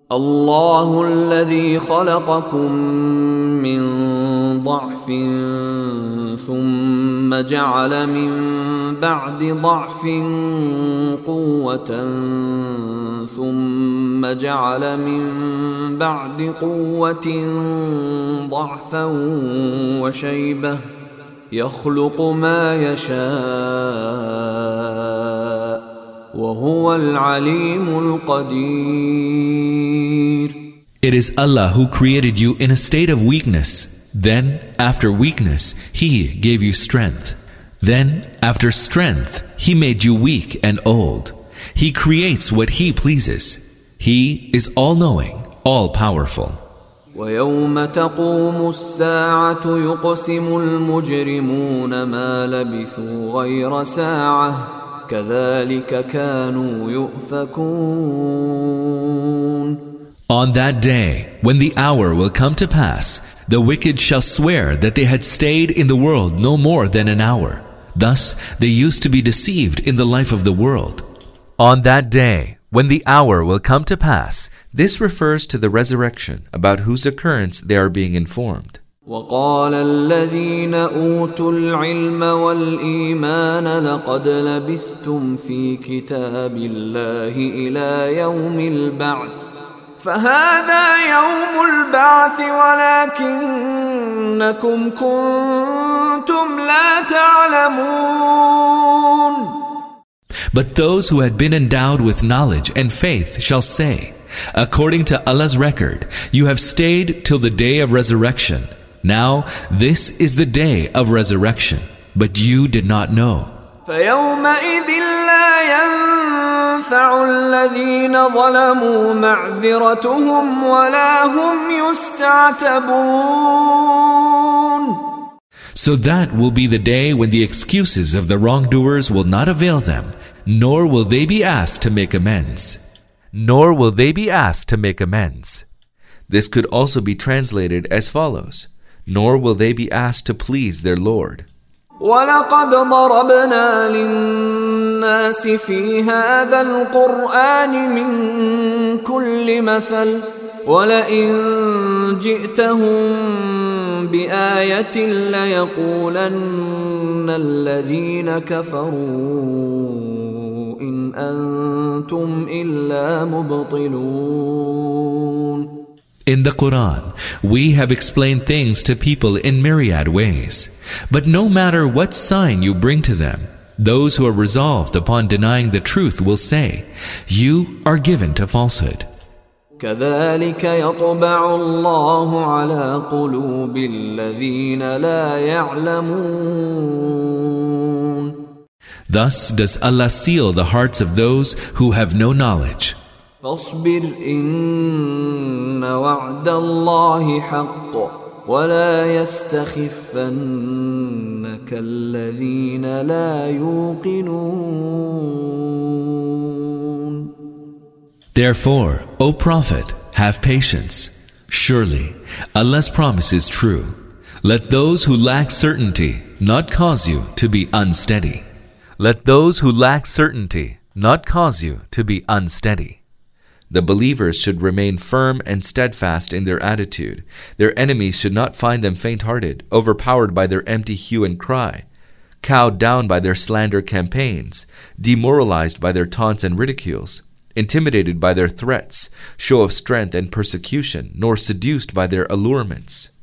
الله الذي خلقكم من ضعف ثم جعل من بعد ضعف قوة ثم جعل من بعد قوة ضعفا وشيبة يخلق ما يشاء وهو العليم القدير. It is Allah who created you in a state of weakness. Then, after weakness, He gave you strength. Then, after strength, He made you weak and old. He creates what He pleases. He is all-knowing, all-powerful. وَيَوْمَ تَقُومُ السَّاعَةُ يُقْسِمُ الْمُجْرِمُونَ مَا لَبِثُوا غَيْرَ سَاعَةٍ كَذَلِكَ كَانُوا يُؤْفَكُونَ. On that day, when the hour will come to pass, the wicked shall swear that they had stayed in the world no more than an hour. Thus, they used to be deceived in the life of the world. On that day, when the hour will come to pass, this refers to the resurrection, about whose occurrence they are being informed. وَقَالَ الَّذِينَ أُوتُوا الْعِلْمَ وَالْإِيمَانَ لَقَدْ لَبِثْتُمْ فِي كِتَابِ اللَّهِ إِلَى يَوْمِ الْبَعْثِ فهذا يوم البعث ولكنكم كنتم لا تعلمون. But those who had been endowed with knowledge and faith shall say, according to Allah's record, you have stayed till the day of resurrection. Now this is the day of resurrection, but you did not know. فيومئذ لا ينفع الذين ظلموا معذرتهم ولا هم يستعتبون. So that will be the day when the excuses of the wrongdoers will not avail them, nor will they be asked to make amends. This could also be translated as follows: nor will they be asked to please their Lord. وَلَقَدْ ضَرَبْنَا لِلنَّاسِ فِي هَذَا الْقُرْآنِ مِنْ كُلِّ مَثَلٍ وَلَئِنْ جِئْتَهُمْ بِآيَةٍ لَيَقُولَنَّ الَّذِينَ كَفَرُوا إِنْ أَنْتُمْ إِلَّا مُبْطِلُونَ. In the Quran, we have explained things to people in myriad ways. But no matter what sign you bring to them, those who are resolved upon denying the truth will say, you are given to falsehood. كَذَلِكَ يَطْبَعُ اللَّهُ عَلَى قُلُوبِ الَّذِينَ لَا يَعْلَمُونَ. Thus does Allah seal the hearts of those who have no knowledge. فاصبر إن وعد الله حق ولا يستخفنك الذين لا يوقنون. Therefore, O Prophet, have patience. Surely, Allah's promise is true. Let those who lack certainty not cause you to be unsteady. The believers should remain firm and steadfast in their attitude. Their enemies should not find them faint-hearted, overpowered by their empty hue and cry, cowed down by their slander campaigns, demoralized by their taunts and ridicules, intimidated by their threats, show of strength and persecution, nor seduced by their allurements.